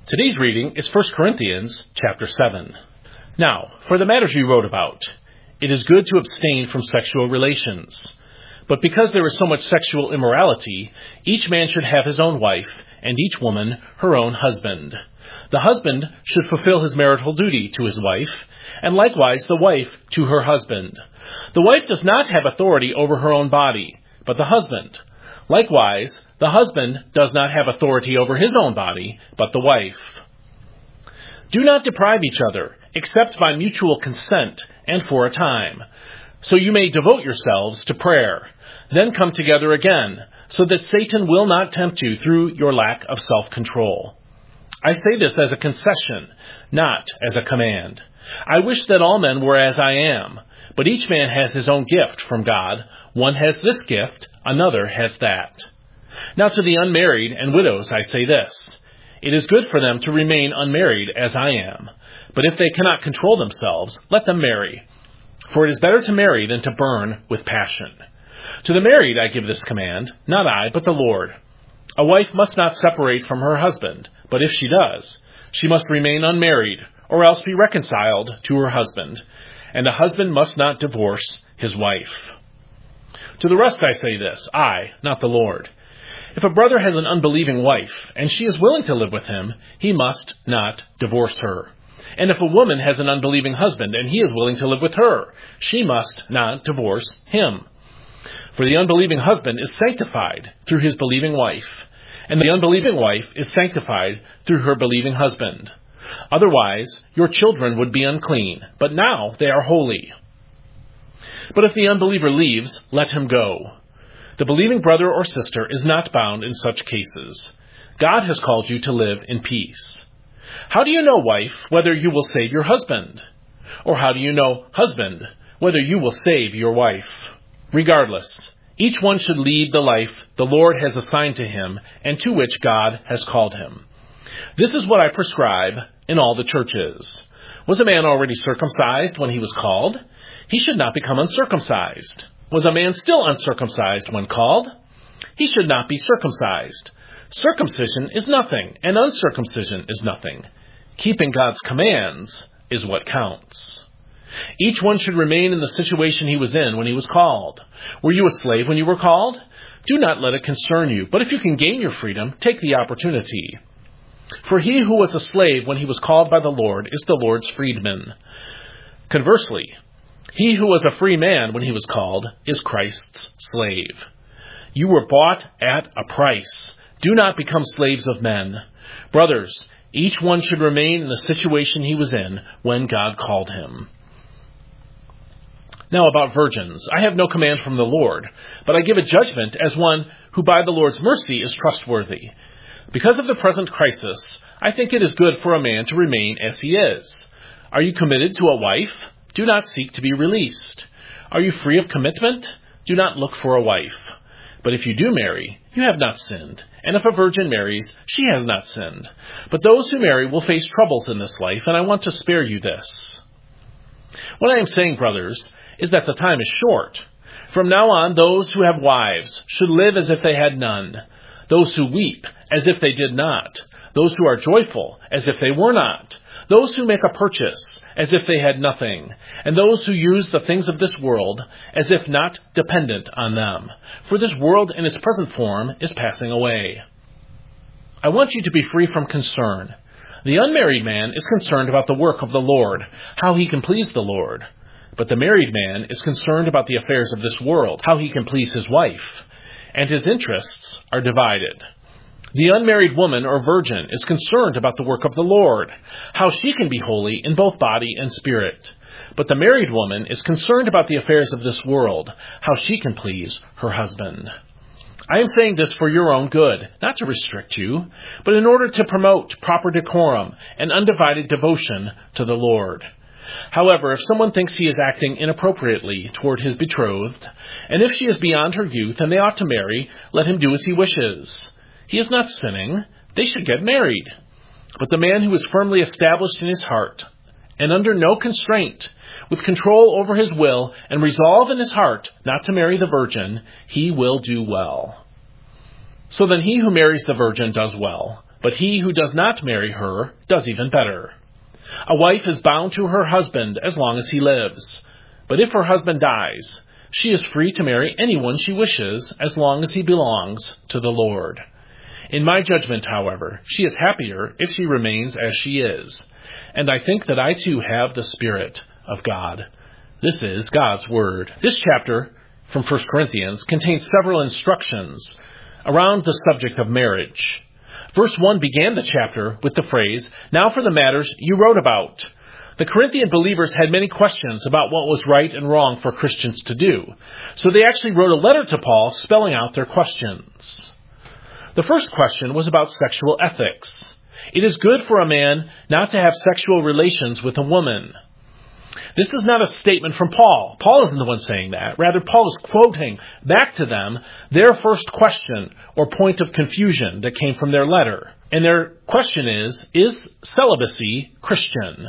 Today's reading is 1 Corinthians chapter 7. Now, for the matters you wrote about, it is good to abstain from sexual relations. But because there is so much sexual immorality, each man should have his own wife, and each woman her own husband. The husband should fulfill his marital duty to his wife, and likewise the wife to her husband. The wife does not have authority over her own body, but the husband. Likewise, the husband does not have authority over his own body, but the wife. Do not deprive each other, except by mutual consent and for a time, so you may devote yourselves to prayer. Then come together again, so that Satan will not tempt you through your lack of self-control. I say this as a concession, not as a command. I wish that all men were as I am, but each man has his own gift from God. One has this gift, another has that. Now to the unmarried and widows I say this. It is good for them to remain unmarried as I am. But if they cannot control themselves, let them marry. For it is better to marry than to burn with passion. To the married I give this command, not I, but the Lord. A wife must not separate from her husband, but if she does, she must remain unmarried, or else be reconciled to her husband. And a husband must not divorce his wife. To the rest I say this, I, not the Lord. If a brother has an unbelieving wife, and she is willing to live with him, he must not divorce her. And if a woman has an unbelieving husband, and he is willing to live with her, she must not divorce him. For the unbelieving husband is sanctified through his believing wife, and the unbelieving wife is sanctified through her believing husband. Otherwise, your children would be unclean, but now they are holy. But if the unbeliever leaves, let him go. The believing brother or sister is not bound in such cases. God has called you to live in peace. How do you know, wife, whether you will save your husband? Or how do you know, husband, whether you will save your wife? Regardless, each one should lead the life the Lord has assigned to him and to which God has called him. This is what I prescribe in all the churches. Was a man already circumcised when he was called? He should not become uncircumcised. Was a man still uncircumcised when called? He should not be circumcised. Circumcision is nothing, and uncircumcision is nothing. Keeping God's commands is what counts. Each one should remain in the situation he was in when he was called. Were you a slave when you were called? Do not let it concern you, but if you can gain your freedom, take the opportunity. For he who was a slave when he was called by the Lord is the Lord's freedman. Conversely, he who was a free man when he was called is Christ's slave. You were bought at a price. Do not become slaves of men. Brothers, each one should remain in the situation he was in when God called him. Now about virgins, I have no command from the Lord, but I give a judgment as one who by the Lord's mercy is trustworthy. Because of the present crisis, I think it is good for a man to remain as he is. Are you committed to a wife? Do not seek to be released. Are you free of commitment? Do not look for a wife. But if you do marry, you have not sinned. And if a virgin marries, she has not sinned. But those who marry will face troubles in this life, and I want to spare you this. What I am saying, brothers, is that the time is short. From now on, those who have wives should live as if they had none. Those who weep, as if they did not. Those who are joyful, as if they were not. Those who make a purchase, as if they had nothing. And those who use the things of this world, as if not dependent on them. For this world in its present form is passing away. I want you to be free from concern. The unmarried man is concerned about the work of the Lord, how he can please the Lord. But the married man is concerned about the affairs of this world, how he can please his wife. And his interests are divided. The unmarried woman or virgin is concerned about the work of the Lord, how she can be holy in both body and spirit. But the married woman is concerned about the affairs of this world, how she can please her husband. I am saying this for your own good, not to restrict you, but in order to promote proper decorum and undivided devotion to the Lord. However, if someone thinks he is acting inappropriately toward his betrothed, and if she is beyond her youth and they ought to marry, let him do as he wishes. He is not sinning. They should get married. But the man who is firmly established in his heart, and under no constraint, with control over his will, and resolve in his heart not to marry the virgin, he will do well. So then he who marries the virgin does well, but he who does not marry her does even better. A wife is bound to her husband as long as he lives, but if her husband dies, she is free to marry anyone she wishes as long as he belongs to the Lord. In my judgment, however, she is happier if she remains as she is, and I think that I too have the Spirit of God. This is God's Word. This chapter from 1 Corinthians contains several instructions around the subject of marriage. Verse 1 began the chapter with the phrase, "Now for the matters you wrote about." The Corinthian believers had many questions about what was right and wrong for Christians to do, so they actually wrote a letter to Paul spelling out their questions. The first question was about sexual ethics. It is good for a man not to have sexual relations with a woman. This is not a statement from Paul. Paul isn't the one saying that. Rather, Paul is quoting back to them their first question or point of confusion that came from their letter. And their question is celibacy Christian?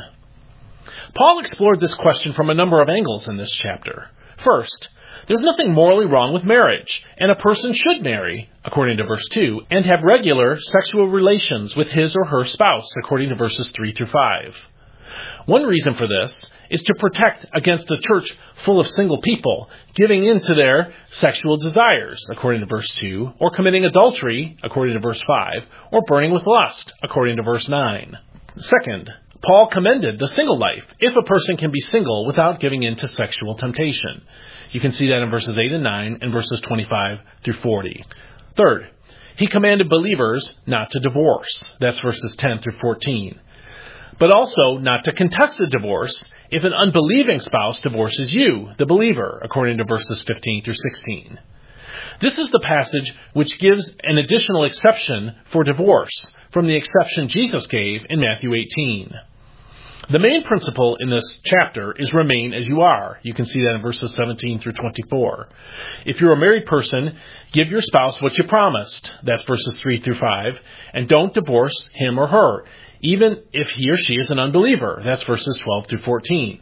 Paul explored this question from a number of angles in this chapter. First, there's nothing morally wrong with marriage, and a person should marry, according to verse 2, and have regular sexual relations with his or her spouse, according to verses 3 through 5. One reason for this is to protect against a church full of single people giving in to their sexual desires, according to verse 2, or committing adultery, according to verse 5, or burning with lust, according to verse 9. Second, Paul commended the single life if a person can be single without giving in to sexual temptation. You can see that in verses 8 and 9 and verses 25 through 40. Third, he commanded believers not to divorce. That's verses 10 through 14. But also not to contest a divorce if an unbelieving spouse divorces you, the believer, according to verses 15 through 16. This is the passage which gives an additional exception for divorce from the exception Jesus gave in Matthew 18. The main principle in this chapter is remain as you are. You can see that in verses 17 through 24. If you're a married person, give your spouse what you promised. That's verses 3 through 5. And don't divorce him or her, even if he or she is an unbeliever. That's verses 12 through 14.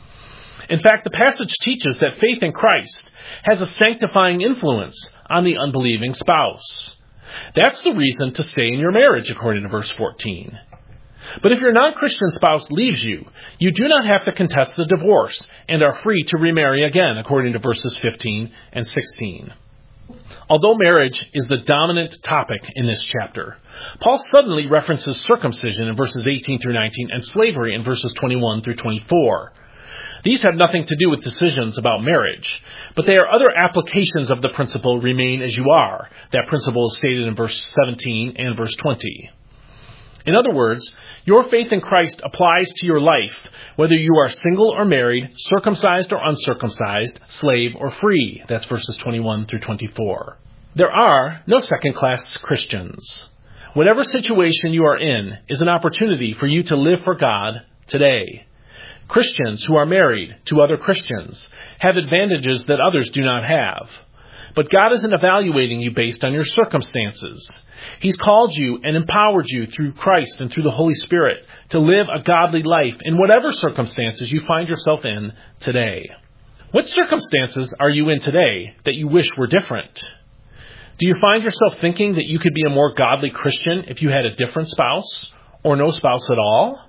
In fact, the passage teaches that faith in Christ has a sanctifying influence on the unbelieving spouse. That's the reason to stay in your marriage, according to verse 14. But if your non-Christian spouse leaves you, you do not have to contest the divorce and are free to remarry again, according to verses 15 and 16. Although marriage is the dominant topic in this chapter, Paul suddenly references circumcision in verses 18 through 19 and slavery in verses 21 through 24. These have nothing to do with decisions about marriage, but they are other applications of the principle remain as you are. That principle is stated in verse 17 and verse 20. In other words, your faith in Christ applies to your life, whether you are single or married, circumcised or uncircumcised, slave or free. That's verses 21 through 24. There are no second-class Christians. Whatever situation you are in is an opportunity for you to live for God today. Christians who are married to other Christians have advantages that others do not have. But God isn't evaluating you based on your circumstances. He's called you and empowered you through Christ and through the Holy Spirit to live a godly life in whatever circumstances you find yourself in today. What circumstances are you in today that you wish were different? Do you find yourself thinking that you could be a more godly Christian if you had a different spouse or no spouse at all?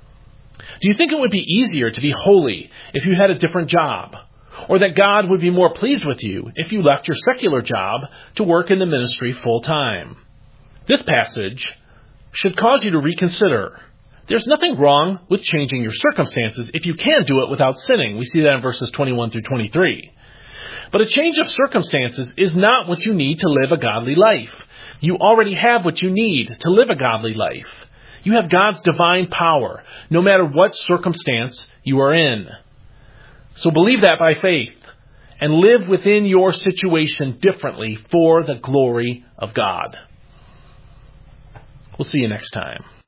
Do you think it would be easier to be holy if you had a different job? Or that God would be more pleased with you if you left your secular job to work in the ministry full time? This passage should cause you to reconsider. There's nothing wrong with changing your circumstances if you can do it without sinning. We see that in verses 21 through 23. But a change of circumstances is not what you need to live a godly life. You already have what you need to live a godly life. You have God's divine power, no matter what circumstance you are in. So believe that by faith and live within your situation differently for the glory of God. We'll see you next time.